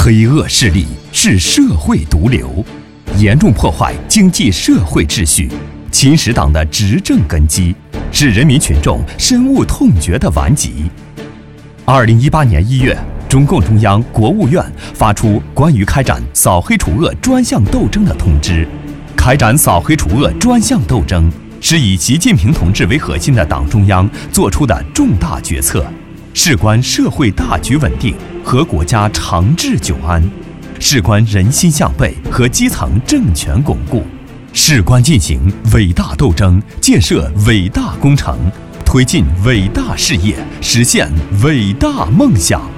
黑恶势力是社会毒瘤，严重破坏经济社会秩序，侵蚀党的执政根基，是人民群众深恶痛绝的顽疾。2018年1月，中共中央、国务院发出关于开展扫黑除恶专项斗争的通知。开展扫黑除恶专项斗争是以习近平同志为核心的党中央作出的重大决策，事关社会大局稳定和国家长治久安，事关人心向背和基层政权巩固，事关进行伟大斗争，建设伟大工程，推进伟大事业，实现伟大梦想。